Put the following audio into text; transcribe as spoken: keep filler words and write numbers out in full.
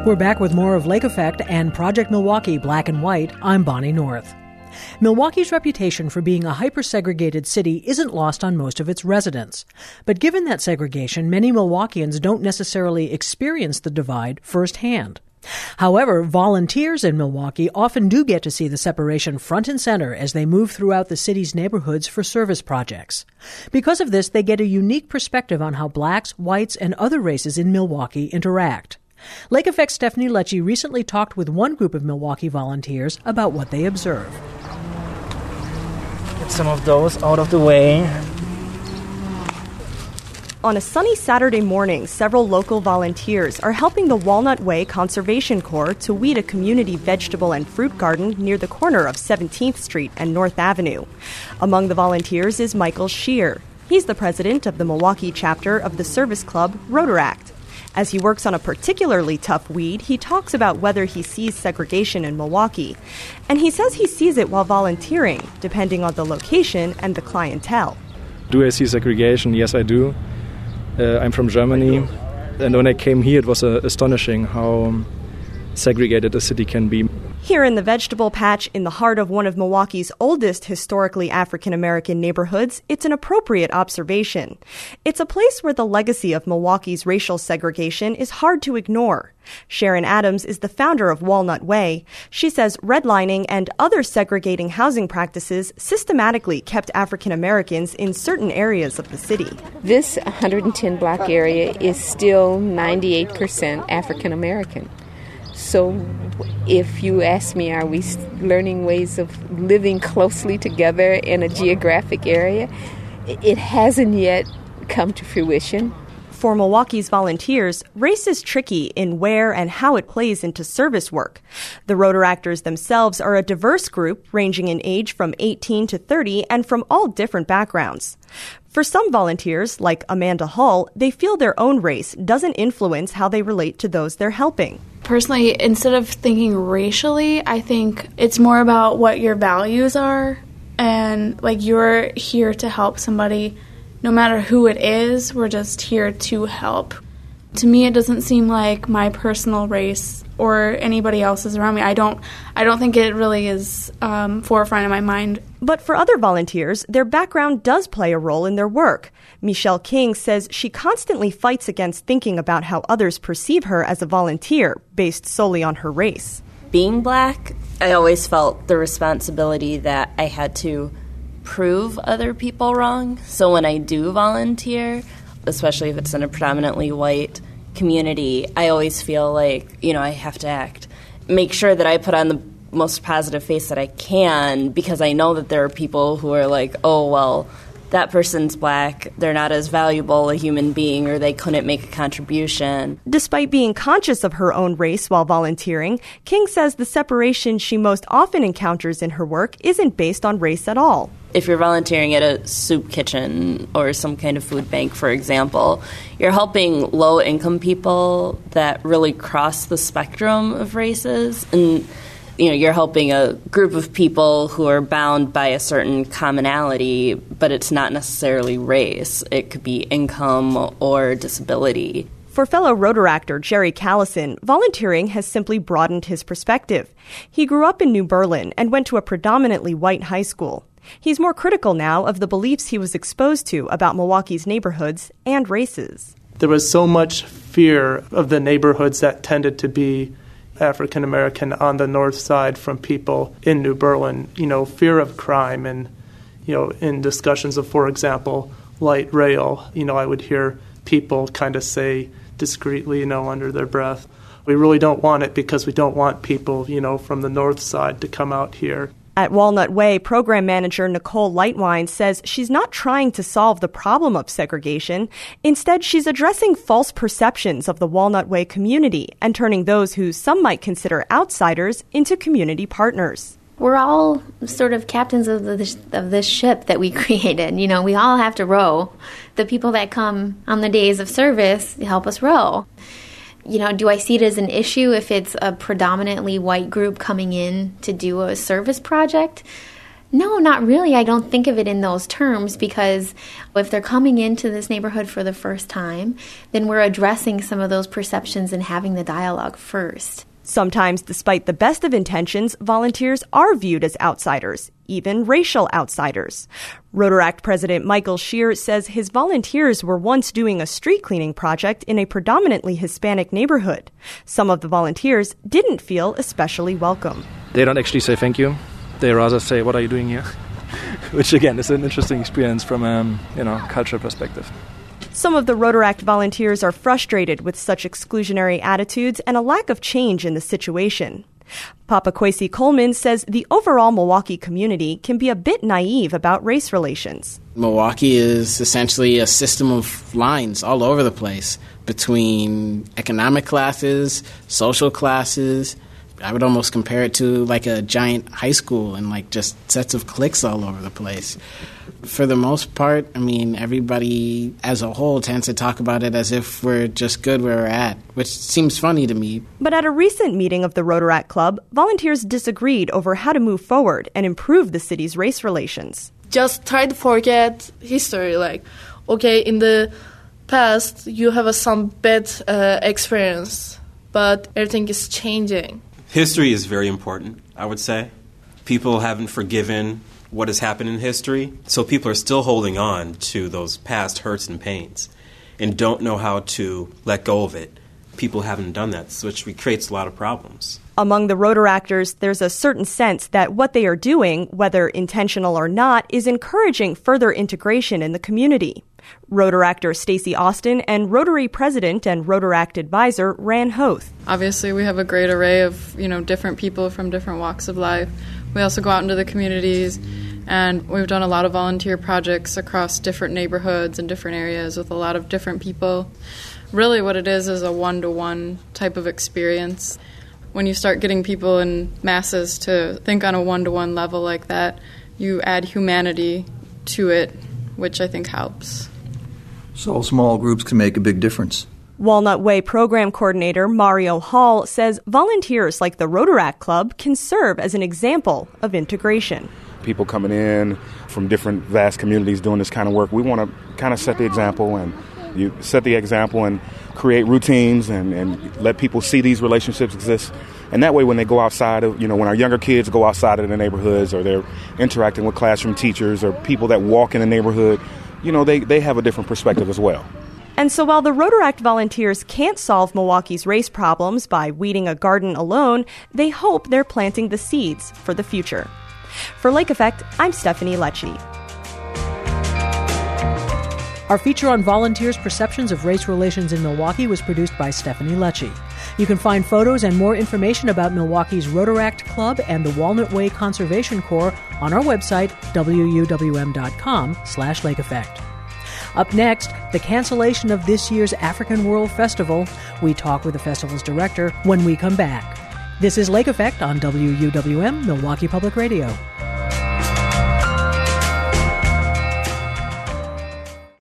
We're back with more of Lake Effect and Project Milwaukee Black and White. I'm Bonnie North. Milwaukee's reputation for being a hyper-segregated city isn't lost on most of its residents. But given that segregation, many Milwaukeeans don't necessarily experience the divide firsthand. However, volunteers in Milwaukee often do get to see the separation front and center as they move throughout the city's neighborhoods for service projects. Because of this, they get a unique perspective on how blacks, whites, and other races in Milwaukee interact. Lake Effect's Stephanie Lecce recently talked with one group of Milwaukee volunteers about what they observe. Get some of those out of the way. On a sunny Saturday morning, several local volunteers are helping the Walnut Way Conservation Corps to weed a community vegetable and fruit garden near the corner of seventeenth Street and North Avenue. Among the volunteers is Michael Shear. He's the president of the Milwaukee chapter of the service club Rotaract. As he works on a particularly tough weed, he talks about whether he sees segregation in Milwaukee. And he says he sees it while volunteering, depending on the location and the clientele. Do I see segregation? Yes, I do. Uh, I'm from Germany, and when I came here, it was uh, astonishing how segregated a city can be. Here in the vegetable patch in the heart of one of Milwaukee's oldest historically African-American neighborhoods, it's an appropriate observation. It's a place where the legacy of Milwaukee's racial segregation is hard to ignore. Sharon Adams is the founder of Walnut Way. She says redlining and other segregating housing practices systematically kept African Americans in certain areas of the city. This one hundred ten block area is still ninety-eight percent African American. So if you ask me, are we learning ways of living closely together in a geographic area? It hasn't yet come to fruition. For Milwaukee's volunteers, race is tricky in where and how it plays into service work. The Rotaractors themselves are a diverse group ranging in age from eighteen to thirty and from all different backgrounds. For some volunteers, like Amanda Hull, they feel their own race doesn't influence how they relate to those they're helping. Personally, instead of thinking racially, I think it's more about what your values are, and like you're here to help somebody. No matter who it is, we're just here to help. To me, it doesn't seem like my personal race or anybody else's around me. I don't I don't think it really is um, forefront in my mind. But for other volunteers, their background does play a role in their work. Michelle King says she constantly fights against thinking about how others perceive her as a volunteer based solely on her race. Being black, I always felt the responsibility that I had to prove other people wrong. So when I do volunteer, especially if it's in a predominantly white community, I always feel like, you know, I have to act. Make sure that I put on the most positive face that I can, because I know that there are people who are like, oh, well, that person's black, they're not as valuable a human being, or they couldn't make a contribution. Despite being conscious of her own race while volunteering, King says the separation she most often encounters in her work isn't based on race at all. If you're volunteering at a soup kitchen or some kind of food bank, for example, you're helping low-income people that really cross the spectrum of races, and you know, you're helping a group of people who are bound by a certain commonality, but it's not necessarily race. It could be income or disability. For fellow Rotaractor Jerry Callison, volunteering has simply broadened his perspective. He grew up in New Berlin and went to a predominantly white high school. He's more critical now of the beliefs he was exposed to about Milwaukee's neighborhoods and races. There was so much fear of the neighborhoods that tended to be African American on the north side from people in New Berlin, you know, fear of crime. And, you know, in discussions of, for example, light rail, you know, I would hear people kind of say discreetly, you know, under their breath, we really don't want it because we don't want people, you know, from the north side to come out here. At Walnut Way, program manager Nicole Lightwine says she's not trying to solve the problem of segregation. Instead, she's addressing false perceptions of the Walnut Way community and turning those who some might consider outsiders into community partners. We're all sort of captains of this, of this ship that we created. You know, we all have to row. The people that come on the days of service help us row. You know, do I see it as an issue if it's a predominantly white group coming in to do a service project? No, not really. I don't think of it in those terms because if they're coming into this neighborhood for the first time, then we're addressing some of those perceptions and having the dialogue first. Sometimes, despite the best of intentions, volunteers are viewed as outsiders, even racial outsiders. Rotaract President Michael Scheer says his volunteers were once doing a street cleaning project in a predominantly Hispanic neighborhood. Some of the volunteers didn't feel especially welcome. They don't actually say thank you. They rather say, "What are you doing here?" Which, again, is an interesting experience from a um, you know, cultural perspective. Some of the Rotaract volunteers are frustrated with such exclusionary attitudes and a lack of change in the situation. Papa Kwesi Coleman says the overall Milwaukee community can be a bit naive about race relations. Milwaukee is essentially a system of lines all over the place between economic classes, social classes. I would almost compare it to like a giant high school and like just sets of cliques all over the place. For the most part, I mean, everybody as a whole tends to talk about it as if we're just good where we're at, which seems funny to me. But at a recent meeting of the Rotaract Club, volunteers disagreed over how to move forward and improve the city's race relations. Just try to forget history. Like, okay, in the past, you have a, some bad uh, experience, but everything is changing. History is very important, I would say. People haven't forgiven what has happened in history, so people are still holding on to those past hurts and pains and don't know how to let go of it. People haven't done that, which creates a lot of problems. Among the Rotaractors, there's a certain sense that what they are doing, whether intentional or not, is encouraging further integration in the community. Rotaractor Stacey Austin and Rotary President and Rotaract Advisor Ran Hoth. Obviously, we have a great array of, you know, different people from different walks of life. We also go out into the communities, and we've done a lot of volunteer projects across different neighborhoods and different areas with a lot of different people. Really what it is is a one-to-one type of experience. When you start getting people in masses to think on a one-to-one level like that, you add humanity to it, which I think helps. So small groups can make a big difference. Walnut Way Program Coordinator Mario Hall says volunteers like the Rotaract Club can serve as an example of integration. People coming in from different vast communities doing this kind of work, we want to kind of set the example and you set the example and create routines and, and let people see these relationships exist. And that way when they go outside of, you know, when our younger kids go outside of the neighborhoods or they're interacting with classroom teachers or people that walk in the neighborhood, you know, they, they have a different perspective as well. And so while the Rotaract volunteers can't solve Milwaukee's race problems by weeding a garden alone, they hope they're planting the seeds for the future. For Lake Effect, I'm Stephanie Lecce. Our feature on volunteers' perceptions of race relations in Milwaukee was produced by Stephanie Lecce. You can find photos and more information about Milwaukee's Rotaract Club and the Walnut Way Conservation Corps on our website, W U W M dot com slash Lake Effect. Up next, the cancellation of this year's African World Festival. We talk with the festival's director when we come back. This is Lake Effect on W U W M, Milwaukee Public Radio.